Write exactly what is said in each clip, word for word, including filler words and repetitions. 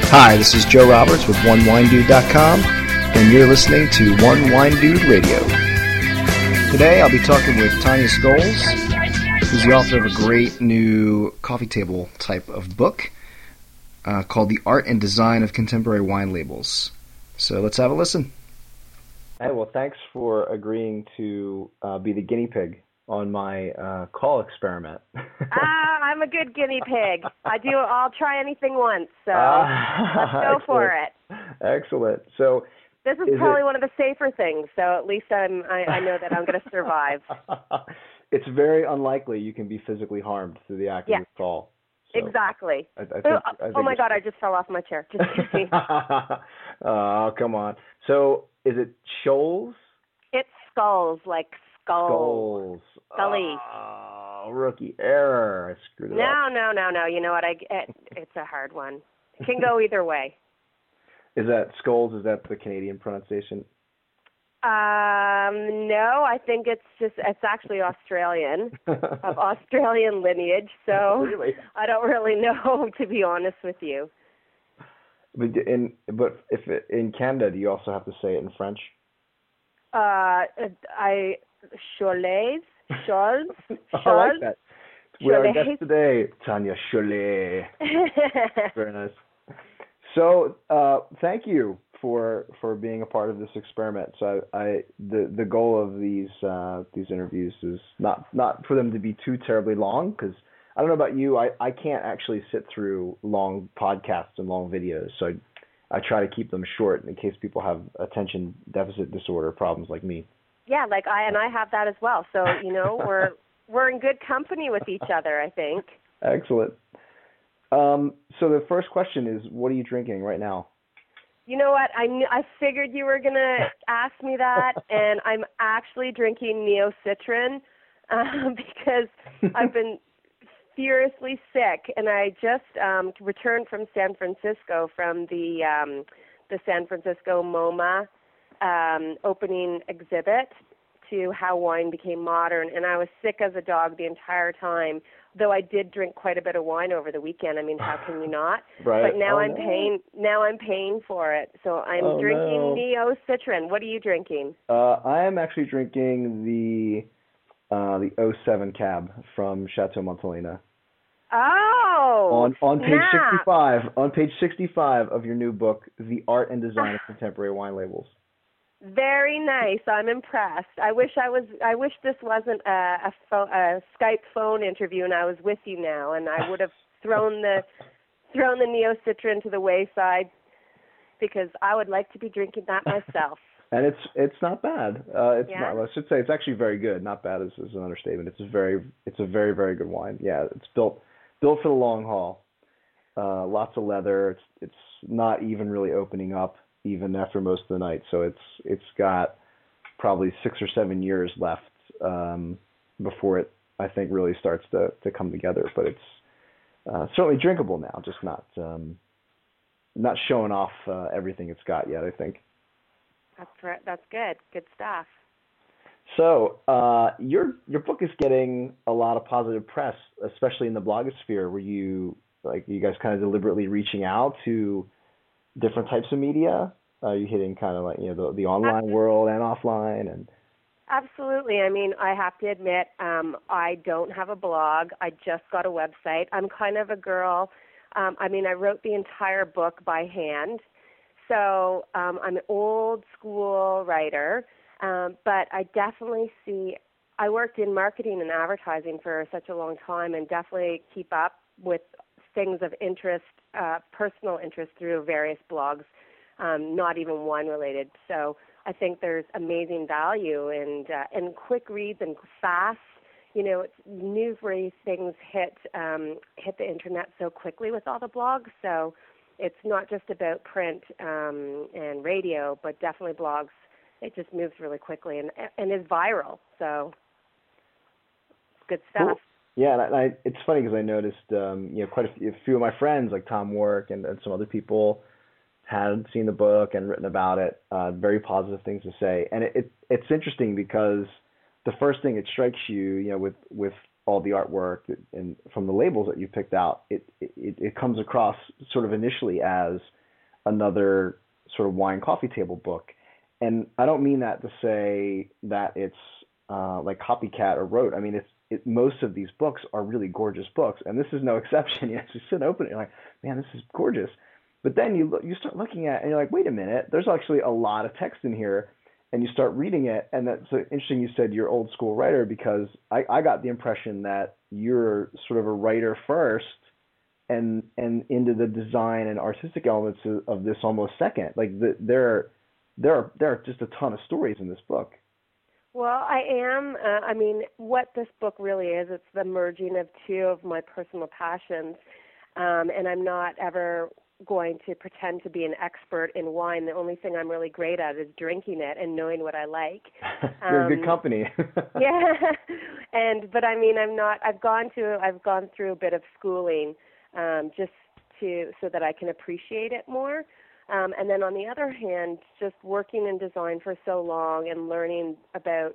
Hi, this is Joe Roberts with one wine dude dot com, and you're listening to One Wine Dude Radio. Today I'll be talking with Tanya Scholes, who's the author of a great new coffee table type of book uh, called The Art and Design of Contemporary Wine Labels. So let's have a listen. Hey, well, thanks for agreeing to uh, be the guinea pig on my uh, call experiment. Ah, I'm a good guinea pig. I do. I'll try anything once. So Ah, let's go for it. Excellent. So this is, is probably it... one of the safer things. So at least I'm. I, I know that I'm going to survive. It's very unlikely you can be physically harmed through the act yeah. of this call. So exactly. I, I think, oh, I think oh my God! I just fell off my chair. Just kidding. Oh, come on. So is it Scholes? It's skulls, like Scholes. skulls. Scully. Oh, rookie error. I screwed it no, up. No, no, no, no. You know what? I it, it's a hard one. It can go either way. Is that Scholes? Is that the Canadian pronunciation? Um, no, I think it's just, it's actually Australian, of Australian lineage, so really? I don't really know, to be honest with you. But in, but if it, in Canada, do you also have to say it in French? Uh, I, Cholet, Choles, I like that. We are guest today, Tanya Cholet. Very nice. So, uh, thank you for for being a part of this experiment. So, I, I the the goal of these uh, these interviews is not not for them to be too terribly long, because I don't know about you, I, I can't actually sit through long podcasts and long videos. So, I, I try to keep them short in case people have attention deficit disorder problems like me. Yeah, like I and I have that as well. So, you know, we're we're in good company with each other, I think. Excellent. Um, so the first question is, what are you drinking right now? You know what? I knew, I figured you were going to ask me that, and I'm actually drinking Neo Citron um, because I've been furiously sick, and I just um, returned from San Francisco from the um, the San Francisco MoMA um, opening exhibit to how wine became modern, and I was sick as a dog the entire time, though I did drink quite a bit of wine over the weekend. I mean, how can you not? Right. But now oh, I'm no. paying now I'm paying for it. So I'm oh, drinking no. Neo Citron. What are you drinking? Uh, I am actually drinking the uh, the oh seven Cab from Chateau Montelena. Oh. On on page snap. sixty-five, on page sixty-five of your new book, The Art and Design of Contemporary Wine Labels. Very nice. I'm impressed. I wish I was. I wish this wasn't a, a, pho- a Skype phone interview, and I was with you now, and I would have thrown the thrown the Neo Citron to the wayside, because I would like to be drinking that myself. And it's it's not bad. Uh, it's yeah? not. I should say it's actually very good. Not bad is, is an understatement. It's a very it's a very very good wine. Yeah, it's built built for the long haul. Uh, lots of leather. It's it's not even really opening up even after most of the night. So it's it's got probably six or seven years left um, before it, I think, really starts to, to come together. But it's uh, certainly drinkable now, just not um, not showing off uh, everything it's got yet, I think. That's right. That's good. Good stuff. So uh, your your book is getting a lot of positive press, especially in the blogosphere. Were you like you guys kind of deliberately reaching out to different types of media? Are uh, you hitting kind of like, you know, the, the online Absolutely. world and offline? And Absolutely. I mean, I have to admit, um, I don't have a blog. I just got a website. I'm kind of a girl. Um, I mean, I wrote the entire book by hand. So um, I'm an old school writer, um, but I definitely see, I worked in marketing and advertising for such a long time, and definitely keep up with things of interest, uh, personal interest, through various blogs, um, not even wine related. So I think there's amazing value in uh, in quick reads and fast. You know, it's newsworthy things hit um, hit the internet so quickly with all the blogs. So it's not just about print um, and radio, but definitely blogs. It just moves really quickly and and is viral. So it's good stuff. Cool. Yeah, and I, I, it's funny because I noticed, um, you know, quite a few, a few of my friends, like Tom Work and, and some other people, had seen the book and written about it. Uh, very positive things to say, and it, it it's interesting because the first thing it strikes you, you know, with with all the artwork and from the labels that you picked out, it it, it comes across sort of initially as another sort of wine coffee table book. And I don't mean that to say that it's uh, like copycat or rote. I mean, it's it, most of these books are really gorgeous books, and this is no exception. You actually sit open it, you're like, man, this is gorgeous. But then you look, you start looking at it, and you're like, wait a minute, there's actually a lot of text in here. And you start reading it, and that's so interesting. You said you're old school writer, because I, I got the impression that you're sort of a writer first, and and into the design and artistic elements of, of this almost second. Like the, there, there are there are just a ton of stories in this book. Well, I am. Uh, I mean, what this book really is, it's the merging of two of my personal passions, um, and I'm not ever going to pretend to be an expert in wine. The only thing I'm really great at is drinking it and knowing what I like. You're um, in good company. yeah, and but I mean, I'm not. I've gone to. I've gone through a bit of schooling, um, just to so that I can appreciate it more. Um, and then on the other hand, just working in design for so long and learning about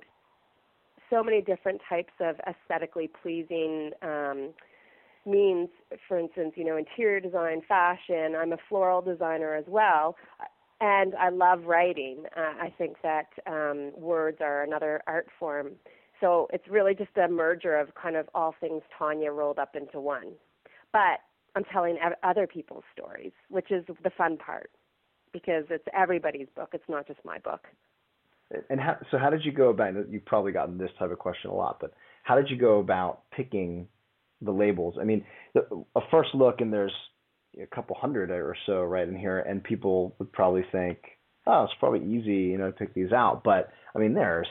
so many different types of aesthetically pleasing um, means, for instance, you know, interior design, fashion. I'm a floral designer as well, and I love writing. Uh, I think that um, words are another art form. So it's really just a merger of kind of all things Tanya rolled up into one. But I'm telling other people's stories, which is the fun part, because it's everybody's book. It's not just my book. And how, so how did you go about it? You've probably gotten this type of question a lot, but how did you go about picking the labels? I mean, the, a first look, and there's a couple hundred or so right in here, and people would probably think, oh, it's probably easy, you know, to pick these out. But I mean, there's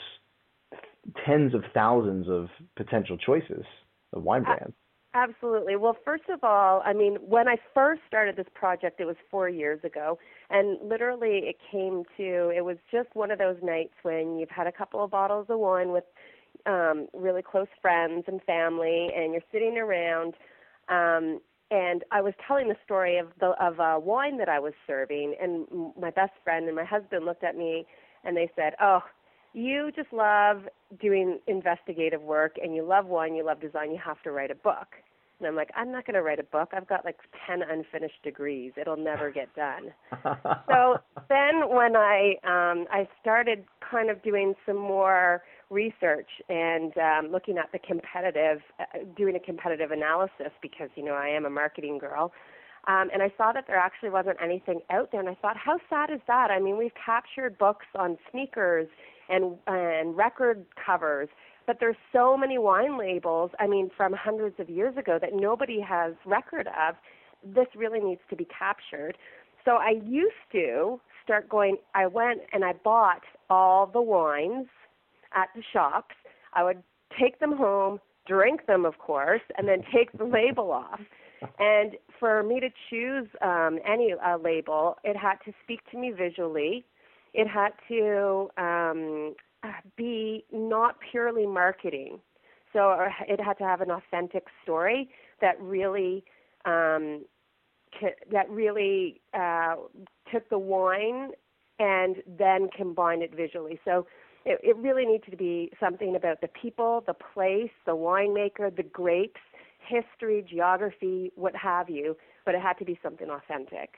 tens of thousands of potential choices of wine brands. Absolutely. Well, first of all, I mean, when I first started this project, it was four years ago, and literally it came to, it was just one of those nights when you've had a couple of bottles of wine with um, really close friends and family, and you're sitting around, um, and I was telling the story of the of a wine that I was serving, and my best friend and my husband looked at me, and they said, oh, you just love doing investigative work, and you love wine, you love design, you have to write a book. And I'm like, I'm not going to write a book. I've got like ten unfinished degrees. It'll never get done. So then when I um, I started kind of doing some more research and um, looking at the competitive, uh, doing a competitive analysis, because, you know, I am a marketing girl. Um, and I saw that there actually wasn't anything out there. And I thought, how sad is that? I mean, we've captured books on sneakers and and record covers, but there's so many wine labels, I mean, from hundreds of years ago that nobody has record of. This really needs to be captured. So I used to start going, I went and I bought all the wines at the shops. I would take them home, drink them, of course, and then take the label off. And for me to choose um, any uh, label, it had to speak to me visually. It had to um, be not purely marketing. So it had to have an authentic story that really um, that really uh, took the wine and then combined it visually. So it, it really needed to be something about the people, the place, the winemaker, the grapes, history, geography, what have you, but it had to be something authentic.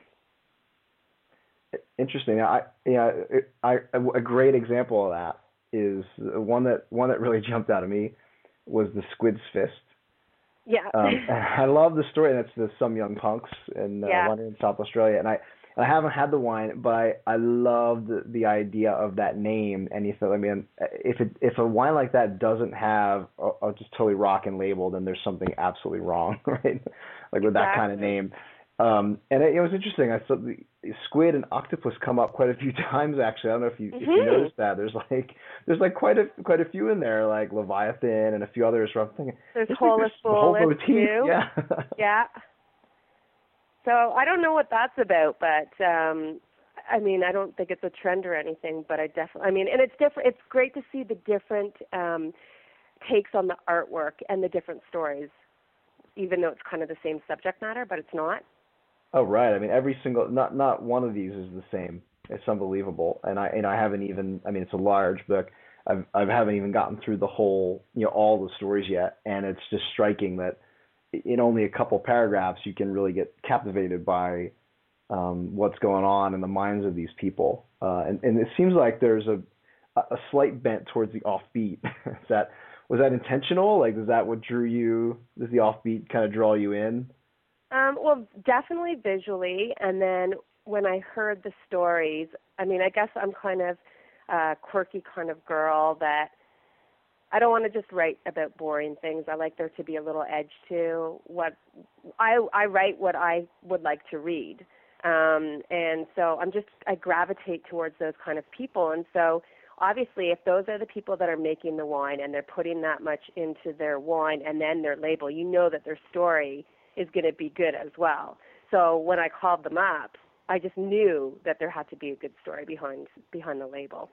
Interesting. I yeah, I, a great example of that is one that one that really jumped out at me was the Squid's Fist. Yeah. um, I love the story. That's the Some Young Punks in uh, yeah. London, in South Australia, and I I haven't had the wine, but I I love the, the idea of that name. And you thought, I mean, if it if a wine like that doesn't have a, a just totally rockin' label, then there's something absolutely wrong, right? Like with exactly. that kind of name. Um, and it, it was interesting. I saw the squid and octopus come up quite a few times. Actually, I don't know if you mm-hmm. if you noticed that. There's like there's like quite a quite a few in there, like Leviathan and a few others. I'm thinking there's Holus Bolus too. Yeah. yeah. So I don't know what that's about, but um, I mean, I don't think it's a trend or anything. But I definitely, I mean, and it's different. It's great to see the different um, takes on the artwork and the different stories, even though it's kind of the same subject matter, but it's not. Oh, right. I mean, every single, not not one of these is the same. It's unbelievable. And I and I haven't even, I mean, it's a large book. I've I haven't even gotten through the whole, you know, all the stories yet, and it's just striking that in only a couple paragraphs you can really get captivated by um, what's going on in the minds of these people, uh, and and it seems like there's a a slight bent towards the offbeat. Is that was that intentional? Like, is that what drew you? Does the offbeat kind of draw you in? Um, well, definitely visually, and then when I heard the stories, I mean, I guess I'm kind of a quirky kind of girl that I don't want to just write about boring things. I like there to be a little edge to what I I write what I would like to read, um, and so I'm just I gravitate towards those kind of people, and so obviously if those are the people that are making the wine and they're putting that much into their wine and then their label, you know that their story is going to be good as well. So when I called them up, I just knew that there had to be a good story behind behind the label.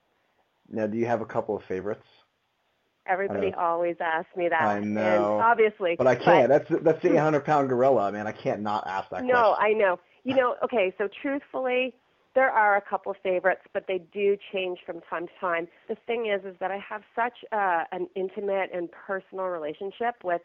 Now, do you have a couple of favorites? Everybody always asks me that. I know. And obviously. But I can't. But, that's that's the eight hundred pound gorilla, man. I can't not ask that no, question. No, I know. You know, okay, so truthfully, there are a couple of favorites, but they do change from time to time. The thing is, is that I have such uh, an intimate and personal relationship with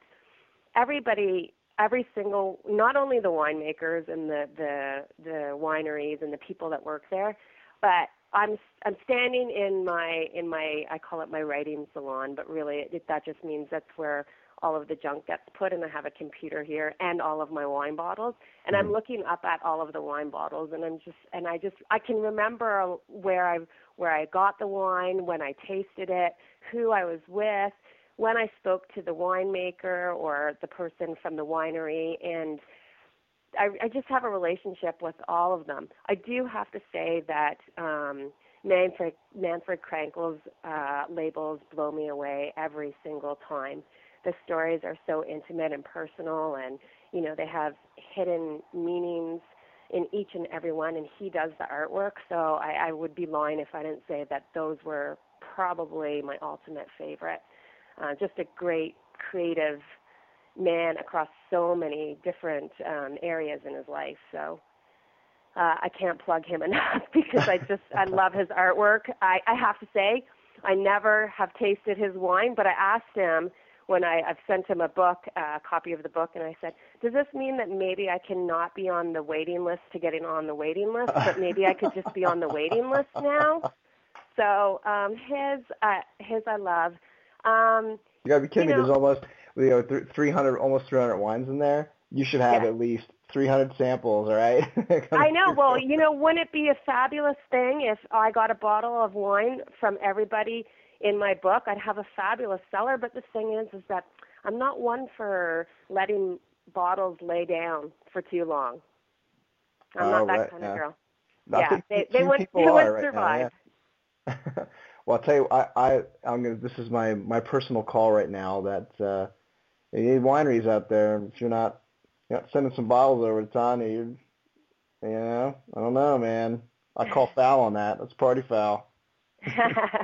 everybody, every single, not only the winemakers and the, the, the wineries and the people that work there, but I'm I'm standing in my in my I call it my writing salon, but really it, that just means that's where all of the junk gets put, and I have a computer here and all of my wine bottles, and mm-hmm. I'm looking up at all of the wine bottles, and I'm just and I just I can remember where I where I got the wine, when I tasted it, who I was with, when I spoke to the winemaker or the person from the winery, and I, I just have a relationship with all of them. I do have to say that um, Manfred, Manfred Krankel's uh, labels blow me away every single time. The stories are so intimate and personal, and, you know, they have hidden meanings in each and every one, and he does the artwork. So I, I would be lying if I didn't say that those were probably my ultimate favorite. Uh, just a great creative man across so many different um, areas in his life. So uh, I can't plug him enough because I just, I love his artwork. I, I have to say, I never have tasted his wine, but I asked him when I, I've sent him a book, uh, a copy of the book, and I said, does this mean that maybe I cannot be on the waiting list to getting on the waiting list, but maybe I could just be on the waiting list now? So um, his, uh, his I love. Um, you gotta be kidding you know, me. There's almost you know three hundred, almost three hundred wines in there. You should have yeah. at least three hundred samples, all right? I know. Well, you know, wouldn't it be a fabulous thing if I got a bottle of wine from everybody in my book? I'd have a fabulous cellar. But the thing is, is that I'm not one for letting bottles lay down for too long. I'm oh, not that right, kind yeah. of girl. I yeah, they, they wouldn't they would right survive. Now, yeah. Well, I'll tell you, I, I, I'm gonna. This is my, my personal call right now. That uh, you need wineries out there. If you're not, you're not sending some bottles over to Tanya, you're, you know, I don't know, man. I call foul on that. That's party foul. do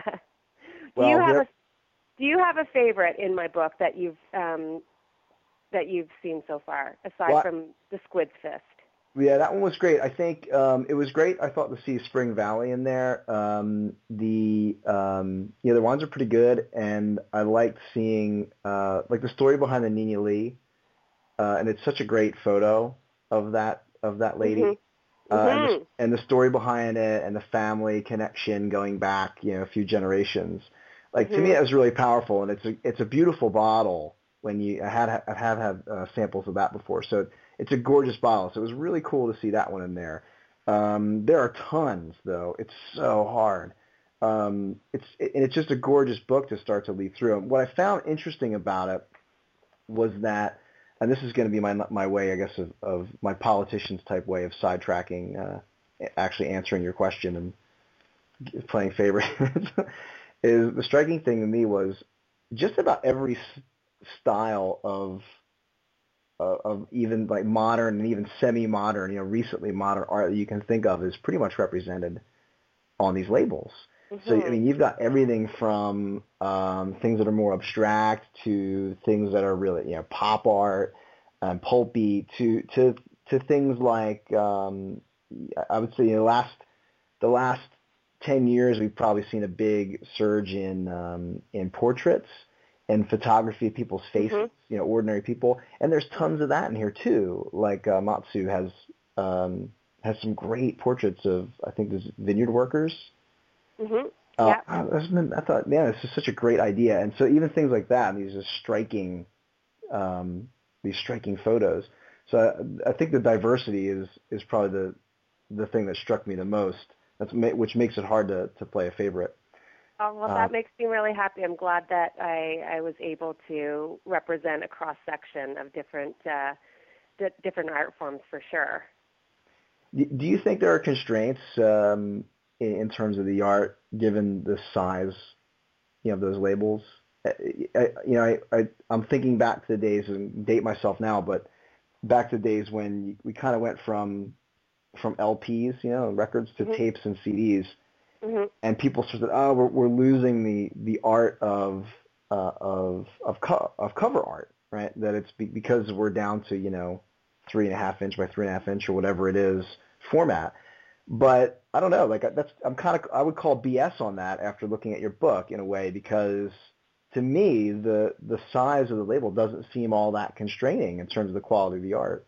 well, you have there, a Do you have a favorite in my book that you've um, that you've seen so far, aside well, from the Squid's Fist? Yeah, that one was great. I think um, it was great. I thought to see Spring Valley in there. Um, the um, yeah, the wines are pretty good, and I liked seeing uh, like the story behind the Nina Lee, uh, and it's such a great photo of that of that lady, mm-hmm. Uh, Mm-hmm. and, the, and the story behind it, and the family connection going back, you know, a few generations. Like mm-hmm. to me, it was really powerful, and it's a it's a beautiful bottle. When you I had I had had uh, samples of that before, so. It's a gorgeous bottle, so it was really cool to see that one in there. Um, there are tons, though. It's so hard. Um, it's it, and it's just a gorgeous book to start to lead through. And what I found interesting about it was that, and this is going to be my my way, I guess, of, of my politicians type way of sidetracking, uh, actually answering your question and playing favorites. Is the striking thing to me was just about every s- style of Uh, of even like modern and even semi-modern, you know, recently modern art that you can think of is pretty much represented on these labels. Mm-hmm. So, I mean, you've got everything from um, things that are more abstract to things that are really, you know, pop art and pulpy to to to things like um, I would say, you know, last the last ten years, we've probably seen a big surge in um, in portraits and photography of people's faces, mm-hmm. you know, ordinary people. And there's tons of that in here too. Like uh, Matsu has um, has some great portraits of, I think, there's vineyard workers. Mm-hmm. Yeah. Uh, I thought, man, this is such a great idea. And so even things like that, these are striking, um, these striking photos. So I, I think the diversity is is probably the the thing that struck me the most. That's which makes it hard to, to play a favorite. Oh, well, that uh, makes me really happy. I'm glad that I, I was able to represent a cross section of different uh, d- different art forms for sure. Do you think there are constraints um, in, in terms of the art, given the size, you know, of those labels? I, I, you know, I, I I'm thinking back to the days, and date myself now, but back to the days when we kind of went from from L Ps, you know, records to mm-hmm. tapes and C Ds, mm-hmm. and people said, "Oh, we're, we're losing the, the art of uh, of of, co- of cover art, right? That it's be- because we're down to you know three and a half inch by three and a half inch or whatever it is format." But I don't know, like that's I'm kind of I would call B S on that after looking at your book in a way, because to me the the size of the label doesn't seem all that constraining in terms of the quality of the art.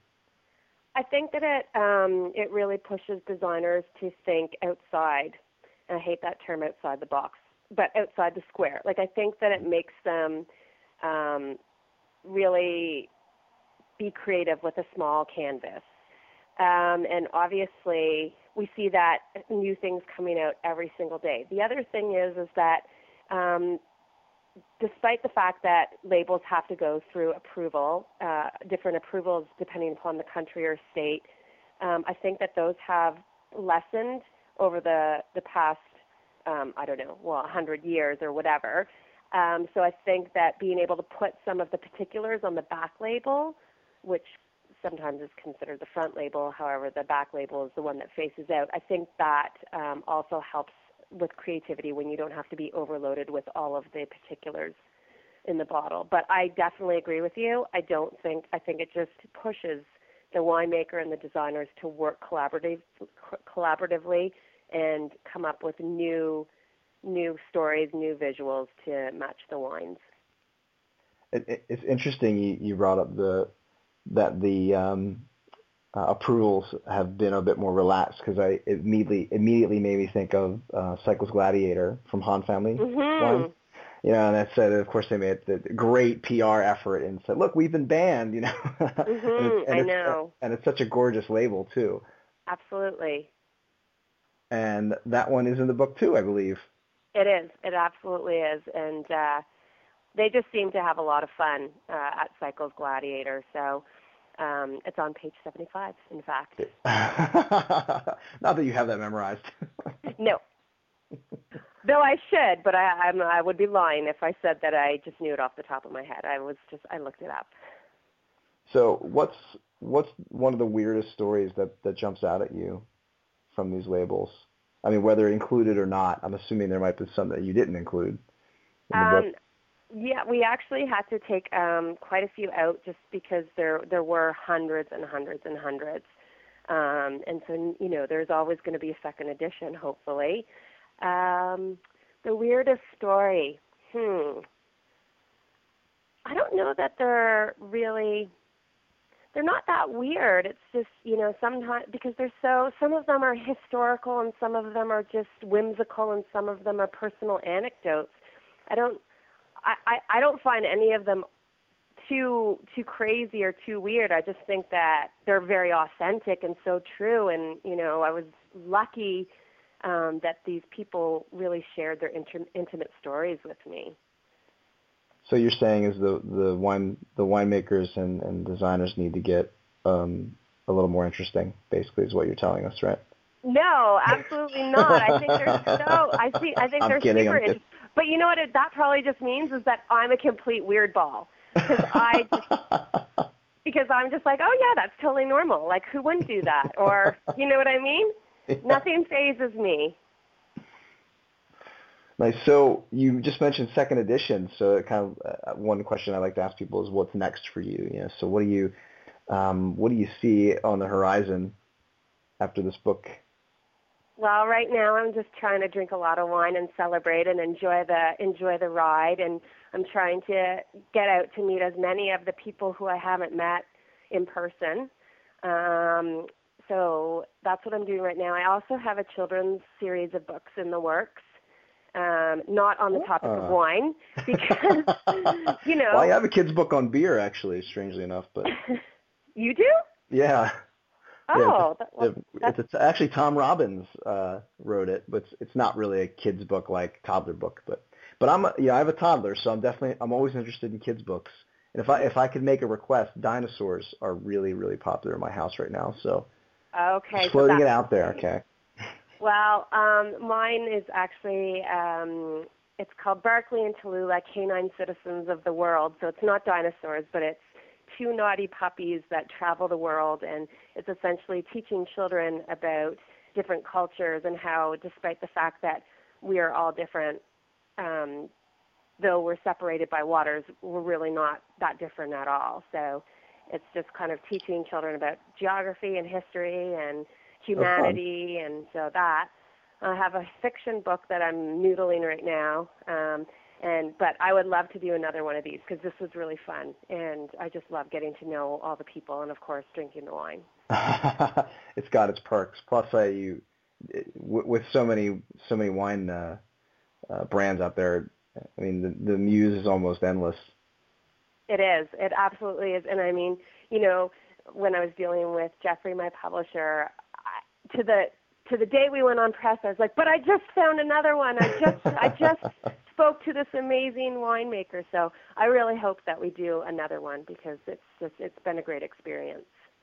I think that it um, it really pushes designers to think outside, and I hate that term, outside the box, but outside the square. Like I think that it makes them um, really be creative with a small canvas. Um, and obviously we see that new things coming out every single day. The other thing is is that um, despite the fact that labels have to go through approval, uh, different approvals depending upon the country or state, um, I think that those have lessened over the, the past, um, I don't know, well, one hundred years or whatever. Um, so I think that being able to put some of the particulars on the back label, which sometimes is considered the front label, however, the back label is the one that faces out, I think that um, also helps with creativity when you don't have to be overloaded with all of the particulars in the bottle. But I definitely agree with you. I don't think, I think it just pushes the winemaker and the designers to work collaborative, collaboratively and come up with new new stories, new visuals to match the wines. It, it, it's interesting you, you brought up the that the um, uh, approvals have been a bit more relaxed, because I immediately immediately made me think of uh, Cycles Gladiator from Han Family mm-hmm. wine. You know, and that said, of course, they made the great P R effort and said, "Look, we've been banned." You know, mm-hmm. and, it's, and I it's, know, and it's such a gorgeous label too. Absolutely. And that one is in the book too, I believe. It is. It absolutely is, and uh, they just seem to have a lot of fun uh, at Cycles Gladiator. So um, it's on page seventy-five, in fact. Not that you have that memorized. No. Though I should, but I, I'm, I would be lying if I said that I just knew it off the top of my head. I was just I looked it up. So what's what's one of the weirdest stories that, that jumps out at you from these labels? I mean, whether included or not, I'm assuming there might be some that you didn't include in the um, book. Yeah, we actually had to take um, quite a few out just because there there were hundreds and hundreds and hundreds. Um, and so, you know, there's always going to be a second edition, hopefully. Um, the weirdest story, hmm. I don't know that they're really, they're not that weird. It's just, you know, sometimes, because they're so, some of them are historical and some of them are just whimsical and some of them are personal anecdotes. I don't, I, I, I don't find any of them too too crazy or too weird. I just think that they're very authentic and so true. And, you know, I was lucky um, that these people really shared their inter- intimate stories with me. So you're saying is the the wine the winemakers and, and designers need to get um, a little more interesting, basically, is what you're telling us, right? No, absolutely not. I think they're so. I see. I think I'm they're kidding, super I'm kidding. interesting. But you know what? It, that probably just means is that I'm a complete weird ball. Because I just, because I'm just like, oh yeah, that's totally normal. Like, who wouldn't do that? Or, you know what I mean? Yeah. Nothing phases me. Nice. So you just mentioned second edition. So kind of uh, one question I like to ask people is, what's next for you? You know, so what do you, um, what do you see on the horizon after this book Well, right now I'm just trying to drink a lot of wine and celebrate and enjoy the enjoy the ride, and I'm trying to get out to meet as many of the people who I haven't met in person. Um, so that's what I'm doing right now. I also have a children's series of books in the works, um, not on the topic uh. of wine, because, you know. Well, I have a kid's book on beer, actually, strangely enough. But You do? Yeah. Oh, yeah, it's, well, it's, it's actually Tom Robbins uh, wrote it, but it's, it's not really a kid's book like toddler book. But but I'm a, yeah, I have a toddler, so I'm definitely I'm always interested in kids books. And if I if I could make a request, dinosaurs are really really popular in my house right now. So okay, just floating so it out there. Okay. Well, um, mine is actually um, it's called Barkley and Tallulah, Canine Citizens of the World. So it's not dinosaurs, but it's two naughty puppies that travel the world, and it's essentially teaching children about different cultures and how, despite the fact that we are all different, um, though we're separated by waters, we're really not that different at all. So it's just kind of teaching children about geography and history and humanity, oh, and so that. I have a fiction book that I'm noodling right now. Um, And but I would love to do another one of these because this was really fun, and I just love getting to know all the people and, of course, drinking the wine. It's got its perks. Plus, uh, you with so many so many wine uh, uh, brands out there. I mean, the the muse is almost endless. It is. It absolutely is. And I mean, you know, when I was dealing with Jeffrey, my publisher, I, to the to the day we went on press, I was like, but I just found another one. I just I just. spoke to this amazing winemaker, so I really hope that we do another one because it's just it's been a great experience.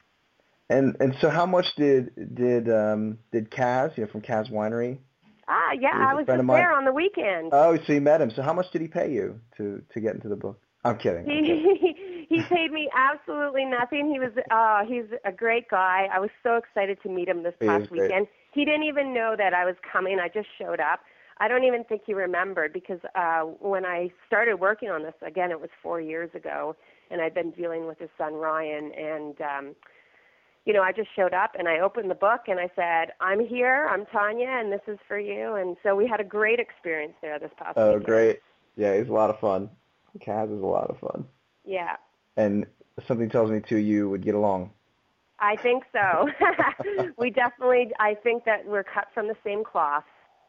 And and so how much did did um, did Kaz, you know, from Kaz Winery? Ah, yeah, I was just there on the weekend. Oh, so you met him. So how much did he pay you to to get into the book? I'm kidding. He I'm kidding. he paid me absolutely nothing. He was uh he's a great guy. I was so excited to meet him this past he weekend. He didn't even know that I was coming. I just showed up. I don't even think he remembered because uh, when I started working on this, again, it was four years ago, and I'd been dealing with his son, Ryan, and, um, you know, I just showed up, and I opened the book, and I said, I'm here, I'm Tanya, and this is for you, and so we had a great experience there this past Oh, weekend. great. Yeah, he's a lot of fun. Kaz is a lot of fun. Yeah. And something tells me, too, you would get along. I think so. We definitely, I think that we're cut from the same cloth.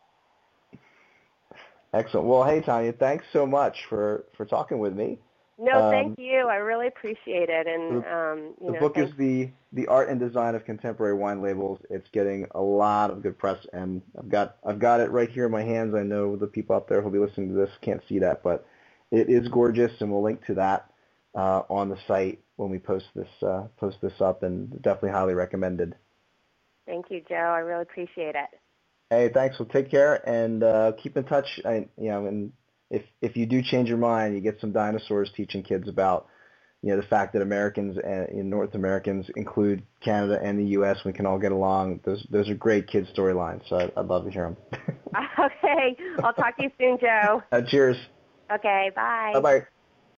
Excellent. Well, hey, Tanya, thanks so much for, for talking with me. No, um, thank you. I really appreciate it. And the, um, you the know, book thanks. is the the art and design of contemporary wine labels. It's getting a lot of good press, and I've got I've got it right here in my hands. I know the people out there who'll be listening to this can't see that, but it is gorgeous, and we'll link to that uh, on the site when we post this uh, post this up, and definitely highly recommended. Thank you, Joe. I really appreciate it. Hey, thanks. Well, take care and uh, keep in touch. I, you know, and if if you do change your mind, you get some dinosaurs teaching kids about, you know, the fact that Americans and you know, North Americans include Canada and the U S We can all get along. Those those are great kid storylines. So I'd, I'd love to hear them. Okay, I'll talk to you soon, Joe. Uh, cheers. Okay, bye. Bye bye.